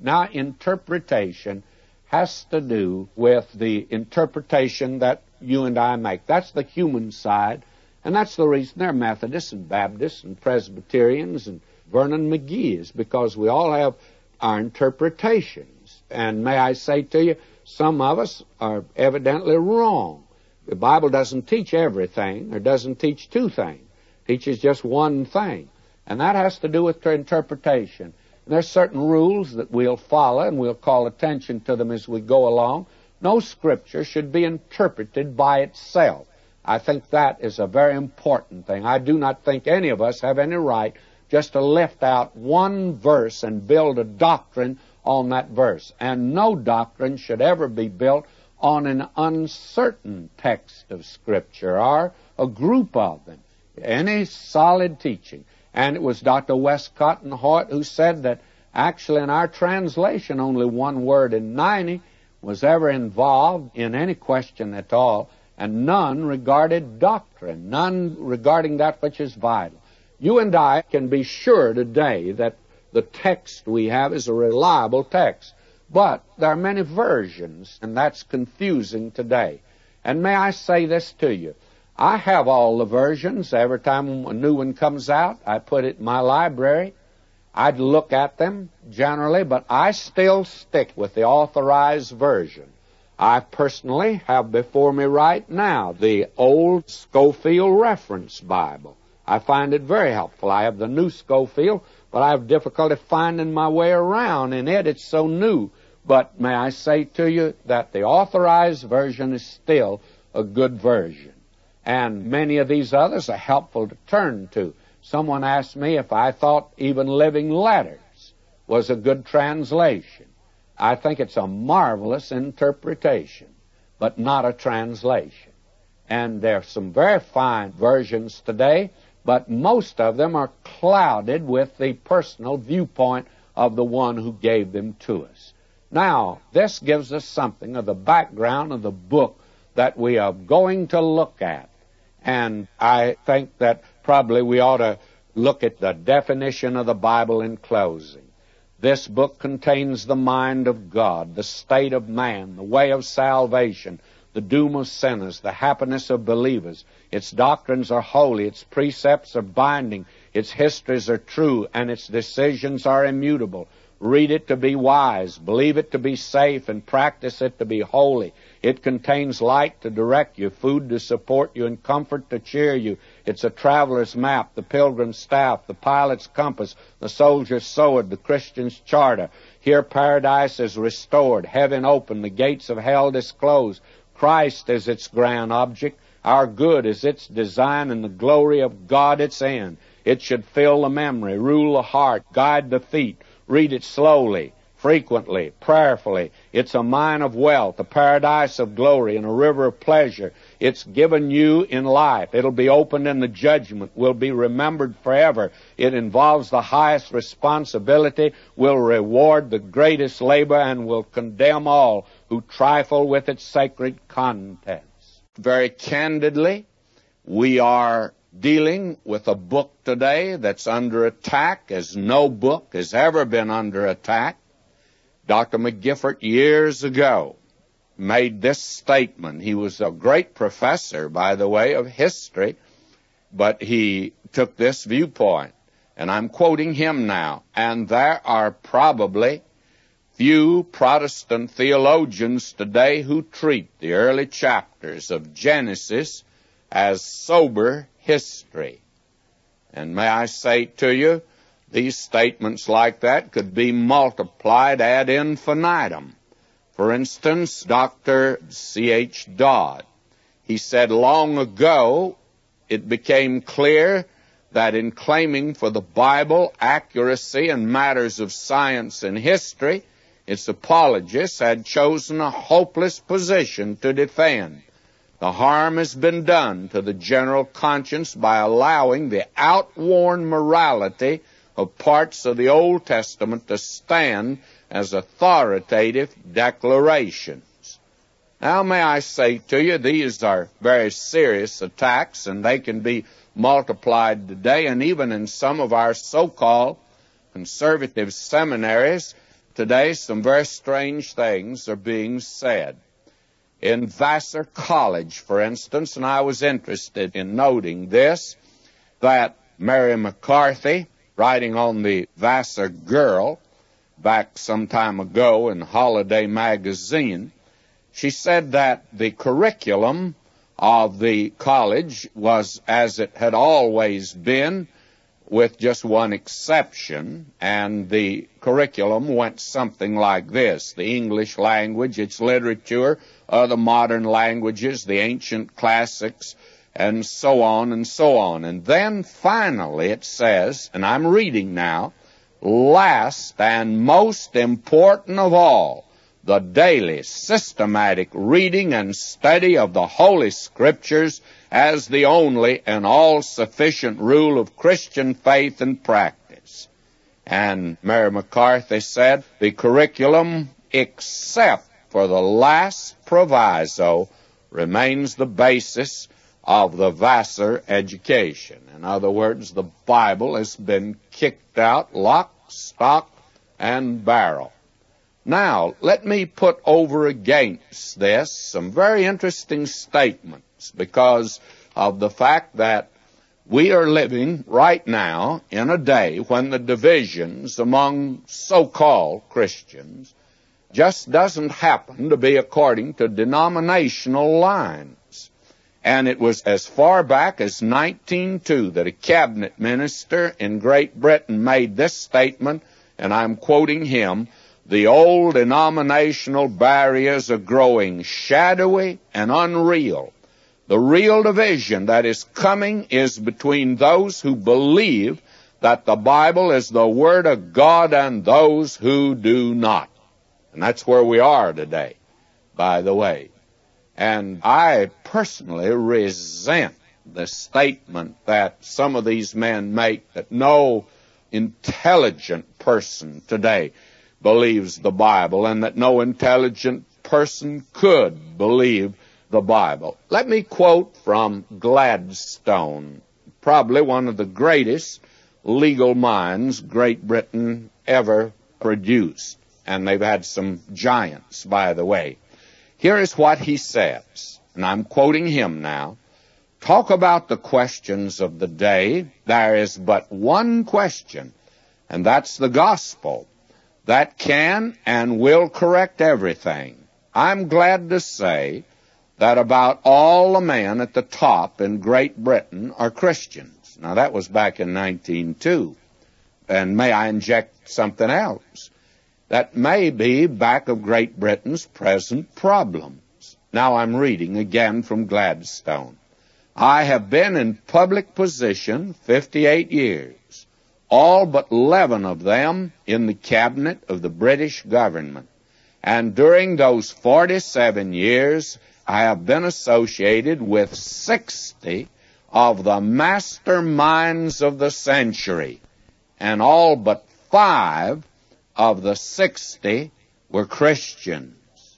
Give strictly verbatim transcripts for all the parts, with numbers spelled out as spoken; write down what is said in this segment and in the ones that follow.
Now, interpretation has to do with the interpretation that you and I make. That's the human side, and that's the reason they're Methodists and Baptists and Presbyterians and Vernon McGee is because we all have our interpretations. And may I say to you, some of us are evidently wrong. The Bible doesn't teach everything, or doesn't teach two things. It teaches just one thing, and that has to do with the interpretation. And there's certain rules that we'll follow, and we'll call attention to them as we go along. No Scripture should be interpreted by itself. I think that is a very important thing. I do not think any of us have any right just to lift out one verse and build a doctrine on that verse. And no doctrine should ever be built on an uncertain text of Scripture or a group of them. Any solid teaching. And it was Doctor Westcott and Hoyt who said that actually in our translation only one word in ninety was ever involved in any question at all, and none regarded doctrine, none regarding that which is vital. You and I can be sure today that the text we have is a reliable text, but there are many versions, and that's confusing today. And may I say this to you, I have all the versions. Every time a new one comes out, I put it in my library. I'd look at them generally, but I still stick with the authorized version. I personally have before me right now the old Scofield Reference Bible. I find it very helpful. I have the new Scofield, but I have difficulty finding my way around in it. It's so new. But may I say to you that the authorized version is still a good version. And many of these others are helpful to turn to. Someone asked me if I thought even Living Letters was a good translation. I think it's a marvelous interpretation, but not a translation. And there are some very fine versions today, but most of them are clouded with the personal viewpoint of the one who gave them to us. Now, this gives us something of the background of the book that we are going to look at. And I think that probably we ought to look at the definition of the Bible in closing. This book contains the mind of God, the state of man, the way of salvation, the doom of sinners, the happiness of believers. Its doctrines are holy, its precepts are binding, its histories are true, and its decisions are immutable. Read it to be wise, believe it to be safe, and practice it to be holy. It contains light to direct you, food to support you, and comfort to cheer you. It's a traveler's map, the pilgrim's staff, the pilot's compass, the soldier's sword, the Christian's charter. Here paradise is restored, heaven open, the gates of hell disclosed. Christ is its grand object, our good is its design, and the glory of God its end. It should fill the memory, rule the heart, guide the feet. Read it slowly, frequently, prayerfully. It's a mine of wealth, a paradise of glory, and a river of pleasure. It's given you in life. It'll be opened in the judgment, will be remembered forever. It involves the highest responsibility, will reward the greatest labor, and will condemn all who trifle with its sacred contents. Very candidly, we are dealing with a book today that's under attack as no book has ever been under attack. Doctor McGiffert years ago made this statement. He was a great professor, by the way, of history, but he took this viewpoint, and I'm quoting him now. And there are probably few Protestant theologians today who treat the early chapters of Genesis as sober history. And may I say to you, these statements like that could be multiplied ad infinitum. For instance, Doctor C H Dodd, he said long ago it became clear that in claiming for the Bible accuracy in matters of science and history, its apologists had chosen a hopeless position to defend. The harm has been done to the general conscience by allowing the outworn morality of parts of the Old Testament to stand as authoritative declarations. Now, may I say to you, these are very serious attacks, and they can be multiplied today, and even in some of our so-called conservative seminaries, today some very strange things are being said. In Vassar College, for instance, and I was interested in noting this, that Mary McCarthy, writing on the Vassar Girl back some time ago in Holiday Magazine, she said that the curriculum of the college was as it had always been, with just one exception, and the curriculum went something like this: the English language, its literature, other modern languages, the ancient classics, and so on and so on. And then finally it says, and I'm reading now, last and most important of all, the daily systematic reading and study of the Holy Scriptures as the only and all-sufficient rule of Christian faith and practice. And Mary McCarthy said, the curriculum, except for the last proviso, remains the basis of the Vassar education. In other words, the Bible has been kicked out, lock, stock, and barrel. Now, let me put over against this some very interesting statements, because of the fact that we are living right now in a day when the divisions among so-called Christians just doesn't happen to be according to denominational lines. And it was as far back as nineteen oh two that a cabinet minister in Great Britain made this statement, and I'm quoting him: the old denominational barriers are growing shadowy and unreal. The real division that is coming is between those who believe that the Bible is the Word of God and those who do not. And that's where we are today, by the way. And I personally resent the statement that some of these men make that no intelligent person today believes the Bible, and that no intelligent person could believe the Bible. Let me quote from Gladstone, probably one of the greatest legal minds Great Britain ever produced. And they've had some giants, by the way. Here is what he says, and I'm quoting him now. Talk about the questions of the day. There is but one question, and that's the gospel. That can and will correct everything. I'm glad to say that about all the men at the top in Great Britain are Christians. Now, that was back in nineteen oh two. And may I inject something else? That may be back of Great Britain's present problems. Now I'm reading again from Gladstone. I have been in public position fifty-eight years, all but eleven of them in the cabinet of the British government. And during those forty-seven years, I have been associated with sixty of the masterminds of the century, and all but five of the sixty were Christians.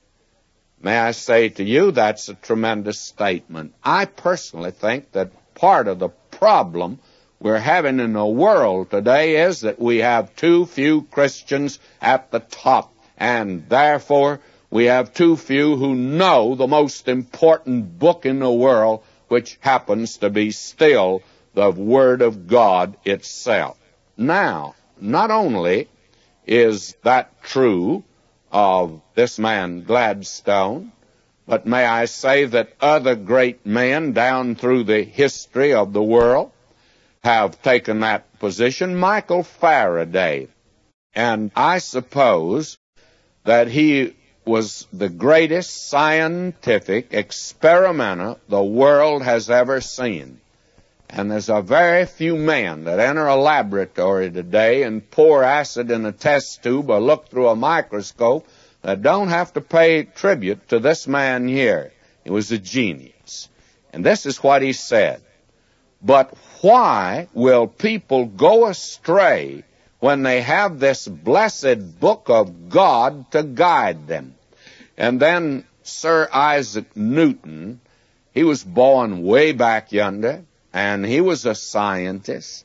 May I say to you, that's a tremendous statement. I personally think that part of the problem we're having in the world today is that we have too few Christians at the top, and therefore we have too few who know the most important book in the world, which happens to be still the Word of God itself. Now, not only is that true of this man Gladstone, but may I say that other great men down through the history of the world have taken that position. Michael Faraday, and I suppose that he was the greatest scientific experimenter the world has ever seen. And there's a very few men that enter a laboratory today and pour acid in a test tube or look through a microscope that don't have to pay tribute to this man here. He was a genius. And this is what he said: but why will people go astray when they have this blessed book of God to guide them? And then Sir Isaac Newton, he was born way back yonder, and he was a scientist,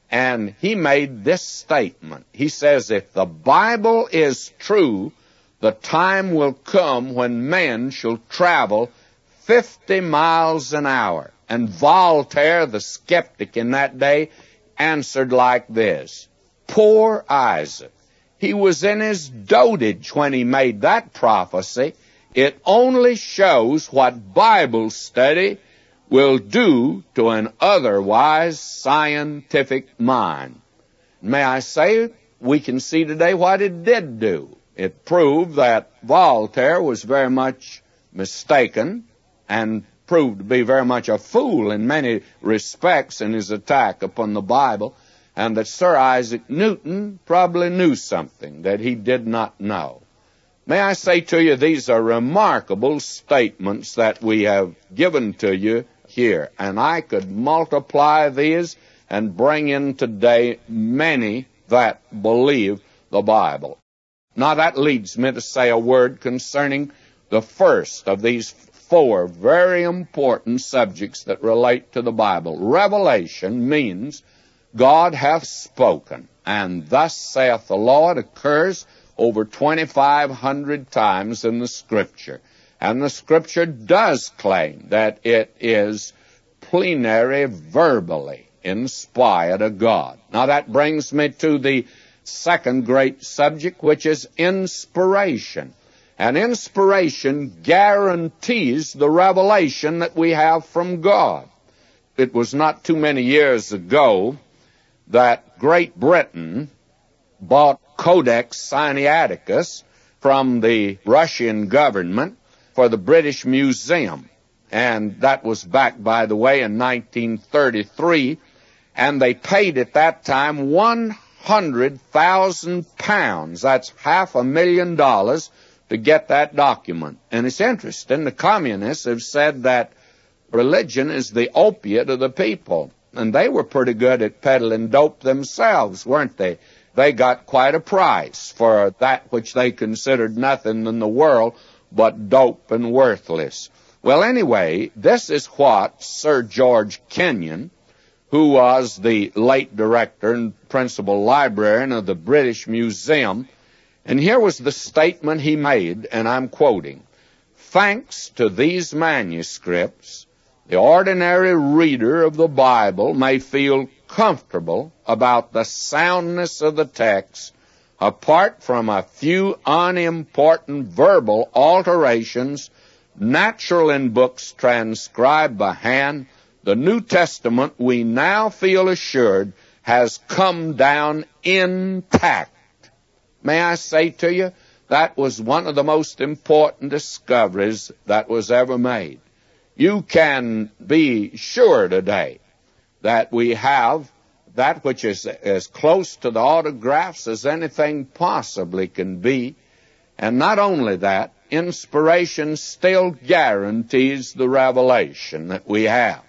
and he made this statement. He says, if the Bible is true, the time will come when men shall travel fifty miles an hour. And Voltaire, the skeptic in that day, answered like this, poor Isaac, he was in his dotage when he made that prophecy. It only shows what Bible study will do to an otherwise scientific mind. May I say, we can see today what it did do. It proved that Voltaire was very much mistaken and proved to be very much a fool in many respects in his attack upon the Bible, and that Sir Isaac Newton probably knew something that he did not know. May I say to you, these are remarkable statements that we have given to you here, and I could multiply these and bring in today many that believe the Bible. Now that leads me to say a word concerning the first of these four very important subjects that relate to the Bible. Revelation means God hath spoken, and thus saith the Lord occurs over twenty-five hundred times in the Scripture. And the Scripture does claim that it is plenary verbally inspired of God. Now that brings me to the second great subject, which is inspiration. And inspiration guarantees the revelation that we have from God. It was not too many years ago that Great Britain bought Codex Sinaiticus from the Russian government for the British Museum. And that was back, by the way, in nineteen thirty-three. And they paid at that time one hundred thousand pounds. That's half a million dollars to get that document. And it's interesting, the communists have said that religion is the opiate of the people. And they were pretty good at peddling dope themselves, weren't they? They got quite a price for that which they considered nothing in the world but dope and worthless. Well, anyway, this is what Sir George Kenyon, who was the late director and principal librarian of the British Museum, and here was the statement he made, and I'm quoting, thanks to these manuscripts, the ordinary reader of the Bible may feel comfortable about the soundness of the text, apart from a few unimportant verbal alterations natural in books transcribed by hand. The New Testament, we now feel assured, has come down intact. May I say to you, that was one of the most important discoveries that was ever made. You can be sure today that we have that which is as close to the autographs as anything possibly can be. And not only that, inspiration still guarantees the revelation that we have.